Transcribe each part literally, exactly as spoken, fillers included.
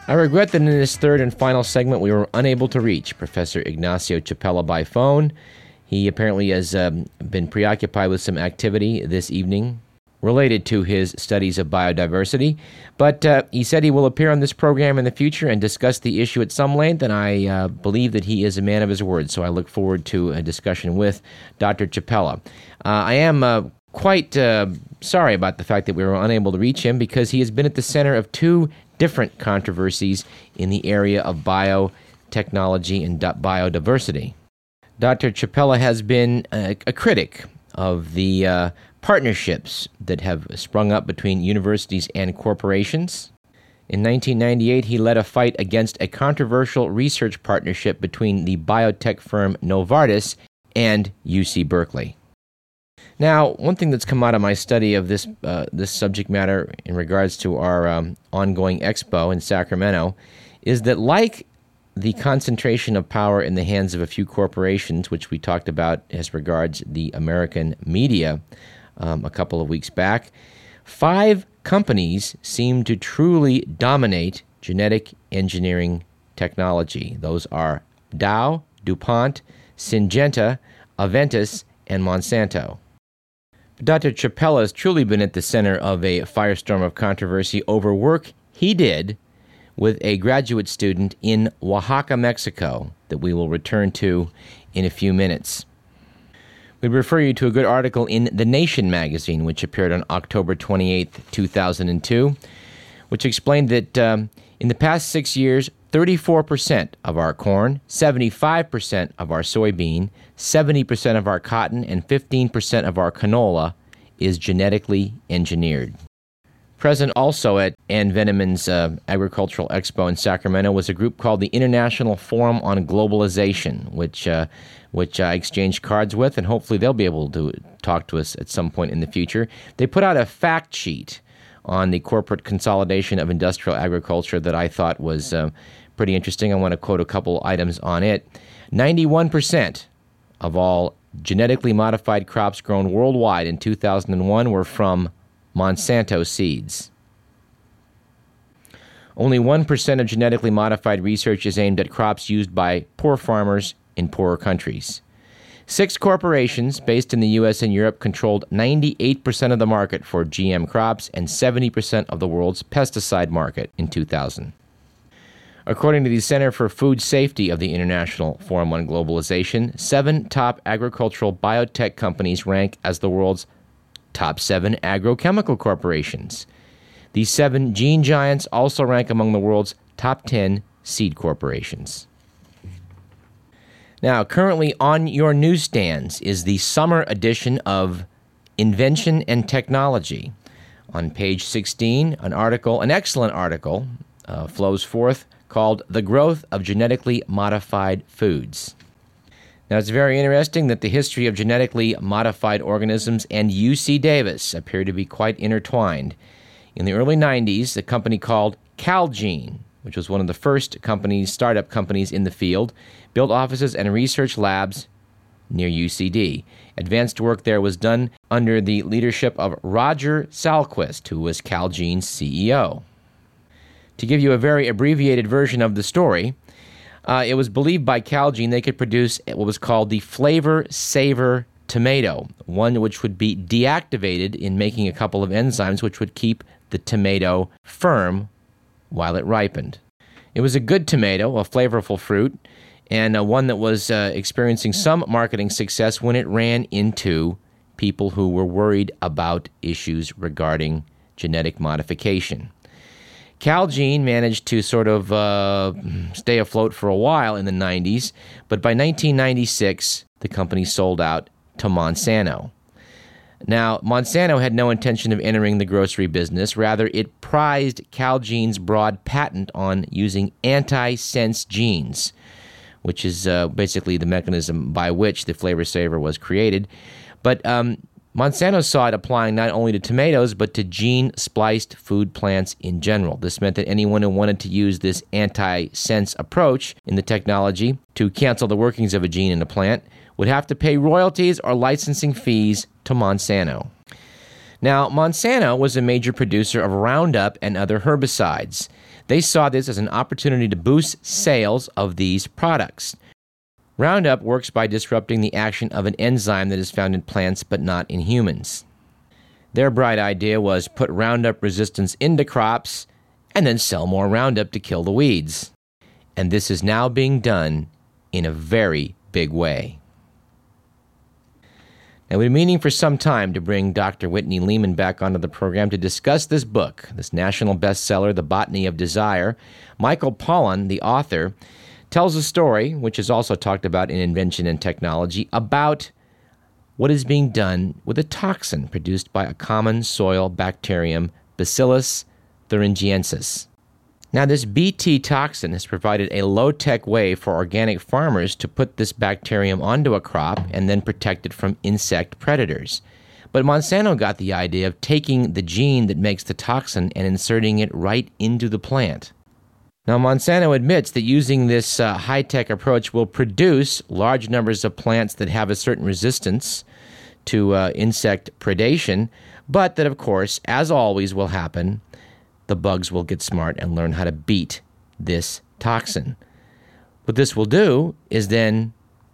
I regret that in this third and final segment we were unable to reach Professor Ignacio Chapela by phone. He apparently has um, been preoccupied with some activity this evening related to his studies of biodiversity, but uh, he said he will appear on this program in the future and discuss the issue at some length, and I uh, believe that he is a man of his word, so I look forward to a discussion with Doctor Chapela. Uh, I am uh, quite uh, sorry about the fact that we were unable to reach him because he has been at the center of two different controversies in the area of biotechnology and biodiversity. Doctor Chapela has been a, a critic of the uh, partnerships that have sprung up between universities and corporations. In nineteen ninety-eight, he led a fight against a controversial research partnership between the biotech firm Novartis and U C Berkeley. Now, one thing that's come out of my study of this uh, this subject matter in regards to our um, ongoing expo in Sacramento is that, like the concentration of power in the hands of a few corporations, which we talked about as regards the American media um, a couple of weeks back, five companies seem to truly dominate genetic engineering technology. Those are Dow, DuPont, Syngenta, Aventis, and Monsanto. Doctor Chapela has truly been at the center of a firestorm of controversy over work he did with a graduate student in Oaxaca, Mexico, that we will return to in a few minutes. We refer you to a good article in The Nation magazine, which appeared on October twenty-eighth, two thousand two, which explained that um, in the past six years, thirty-four percent of our corn, seventy-five percent of our soybean, seventy percent of our cotton, and fifteen percent of our canola is genetically engineered. Present also at Ann Veneman's uh, Agricultural Expo in Sacramento was a group called the International Forum on Globalization, which uh, which I exchanged cards with, and hopefully they'll be able to talk to us at some point in the future. They put out a fact sheet on the corporate consolidation of industrial agriculture that I thought was uh, pretty interesting. I want to quote a couple items on it. ninety-one percent of all genetically modified crops grown worldwide in two thousand one were from Monsanto seeds. Only one percent of genetically modified research is aimed at crops used by poor farmers in poorer countries. Six corporations based in the U S and Europe controlled ninety-eight percent of the market for G M crops and seventy percent of the world's pesticide market in two thousand. According to the Center for Food Safety of the International Forum on Globalization, seven top agricultural biotech companies rank as the world's top seven agrochemical corporations. These seven gene giants also rank among the world's top ten seed corporations. Now, currently on your newsstands is the summer edition of Invention and Technology. On page sixteen, an article, an excellent article, uh, flows forth called The Growth of Genetically Modified Foods. Now, it's very interesting that the history of genetically modified organisms and U C Davis appear to be quite intertwined. In the early nineties, a company called Calgene, which was one of the first companies, startup companies in the field, built offices and research labs near U C D. Advanced work there was done under the leadership of Roger Salquist, who was Calgene's C E O. To give you a very abbreviated version of the story, Uh, it was believed by Calgene they could produce what was called the Flavor Saver tomato, one which would be deactivated in making a couple of enzymes which would keep the tomato firm while it ripened. It was a good tomato, a flavorful fruit, and uh, one that was uh, experiencing some marketing success when it ran into people who were worried about issues regarding genetic modification. Calgene managed to sort of uh, stay afloat for a while in the nineties, but by nineteen ninety-six, the company sold out to Monsanto. Now, Monsanto had no intention of entering the grocery business. Rather, it prized Calgene's broad patent on using antisense genes, which is uh, basically the mechanism by which the Flavor Saver was created. But um, Monsanto saw it applying not only to tomatoes, but to gene-spliced food plants in general. This meant that anyone who wanted to use this anti-sense approach in the technology to cancel the workings of a gene in a plant would have to pay royalties or licensing fees to Monsanto. Now, Monsanto was a major producer of Roundup and other herbicides. They saw this as an opportunity to boost sales of these products. Roundup works by disrupting the action of an enzyme that is found in plants but not in humans. Their bright idea was put Roundup resistance into crops and then sell more Roundup to kill the weeds. And this is now being done in a very big way. Now, we've been meaning for some time to bring Doctor Whitney Lehman back onto the program to discuss this book, this national bestseller, The Botany of Desire. Michael Pollan, the author, tells a story, which is also talked about in Invention and Technology, about what is being done with a toxin produced by a common soil bacterium, Bacillus thuringiensis. Now, this B T toxin has provided a low-tech way for organic farmers to put this bacterium onto a crop and then protect it from insect predators. But Monsanto got the idea of taking the gene that makes the toxin and inserting it right into the plant. Now, Monsanto admits that using this uh, high-tech approach will produce large numbers of plants that have a certain resistance to uh, insect predation, but that, of course, as always will happen, the bugs will get smart and learn how to beat this toxin. What this will do is then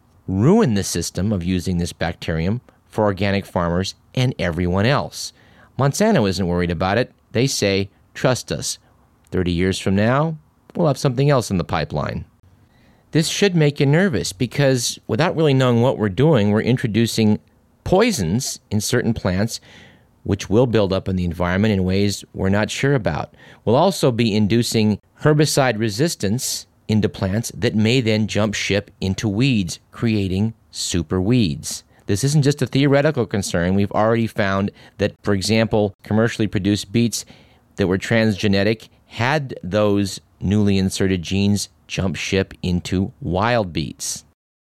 ruin the system of using this bacterium for organic farmers and everyone else. Monsanto isn't worried about it. They say, trust us. thirty years from now, we'll have something else in the pipeline. This should make you nervous because without really knowing what we're doing, we're introducing poisons in certain plants which will build up in the environment in ways we're not sure about. We'll also be inducing herbicide resistance into plants that may then jump ship into weeds, creating super weeds. This isn't just a theoretical concern. We've already found that, for example, commercially produced beets that were transgenic had those newly inserted genes jump ship into wild beets.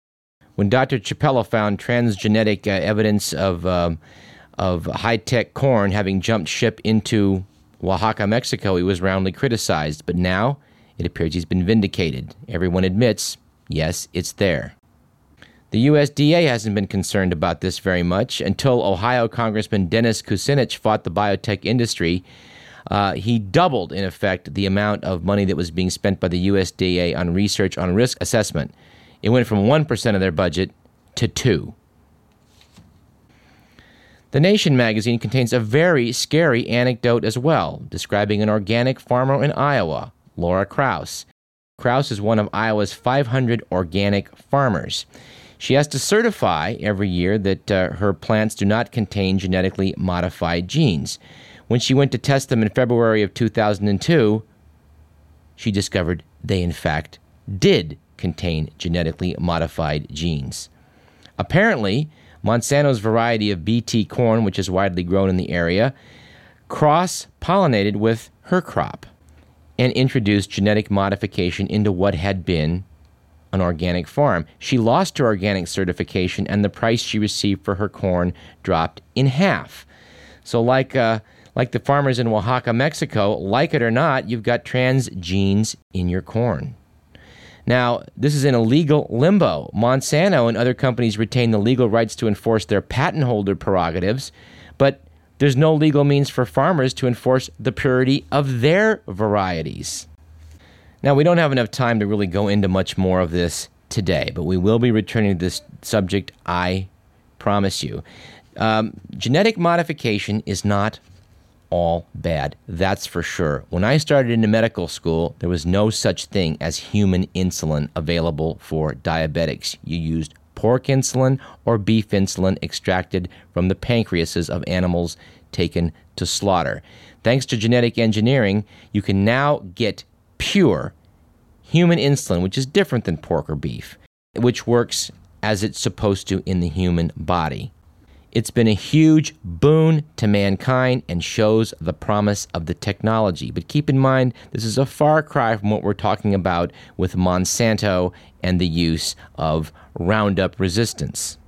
When Doctor Chiapella found transgenic uh, evidence of um, of high-tech corn having jumped ship into Oaxaca, Mexico, he was roundly criticized. But now it appears he's been vindicated. Everyone admits, yes, it's there. The U S D A hasn't been concerned about this very much until Ohio Congressman Dennis Kucinich fought the biotech industry. Uh, he doubled, in effect, the amount of money that was being spent by the U S D A on research on risk assessment. It went from one percent of their budget to two percent. The Nation magazine contains a very scary anecdote as well, describing an organic farmer in Iowa, Laura Kraus. Kraus is one of Iowa's five hundred organic farmers. She has to certify every year that uh, her plants do not contain genetically modified genes. When she went to test them in February of two thousand two, she discovered they in fact did contain genetically modified genes. Apparently, Monsanto's variety of B T corn, which is widely grown in the area, cross-pollinated with her crop and introduced genetic modification into what had been an organic farm. She lost her organic certification, and the price she received for her corn dropped in half. So like uh, like the farmers in Oaxaca, Mexico, like it or not, you've got trans genes in your corn. Now, this is in a legal limbo. Monsanto and other companies retain the legal rights to enforce their patent holder prerogatives, but there's no legal means for farmers to enforce the purity of their varieties. Now, we don't have enough time to really go into much more of this today, but we will be returning to this subject, I promise you. Um, genetic modification is not all bad, that's for sure. When I started into medical school, there was no such thing as human insulin available for diabetics. You used pork insulin or beef insulin extracted from the pancreases of animals taken to slaughter. Thanks to genetic engineering, you can now get pure human insulin, which is different than pork or beef, which works as it's supposed to in the human body. It's been a huge boon to mankind and shows the promise of the technology. But keep in mind, this is a far cry from what we're talking about with Monsanto and the use of Roundup resistance.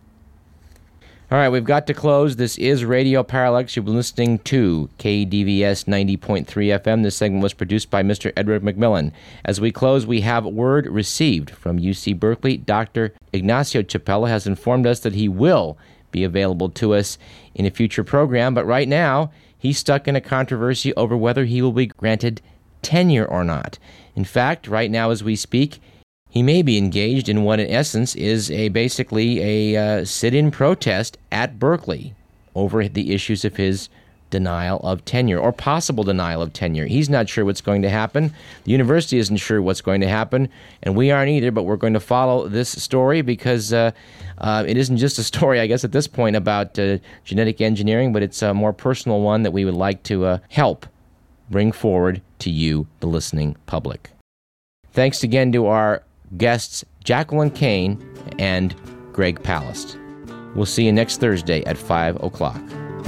All right, we've got to close. This is Radio Parallax. You've been listening to K D V S ninety point three F M. This segment was produced by Mister Edward McMillan. As we close, we have word received from U C Berkeley. Doctor Ignacio Chiapella has informed us that he will be available to us in a future program. But right now, he's stuck in a controversy over whether he will be granted tenure or not. In fact, right now as we speak, he may be engaged in what in essence is a basically a uh, sit-in protest at Berkeley over the issues of his denial of tenure or possible denial of tenure. He's not sure what's going to happen. The university isn't sure what's going to happen, and we aren't either, but we're going to follow this story because uh, uh, it isn't just a story, I guess, at this point about uh, genetic engineering, but it's a more personal one that we would like to uh, help bring forward to you, the listening public. Thanks again to our guests, Jacqueline Kane and Greg Palast. We'll see you next Thursday at five o'clock.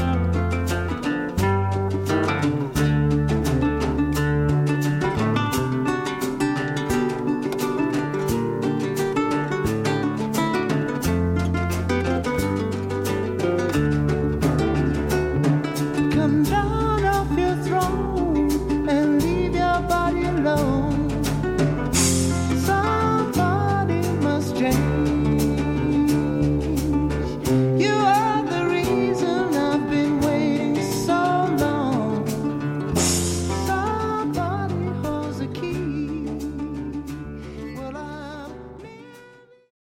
Come down off your throne and leave your body alone. Somebody must change.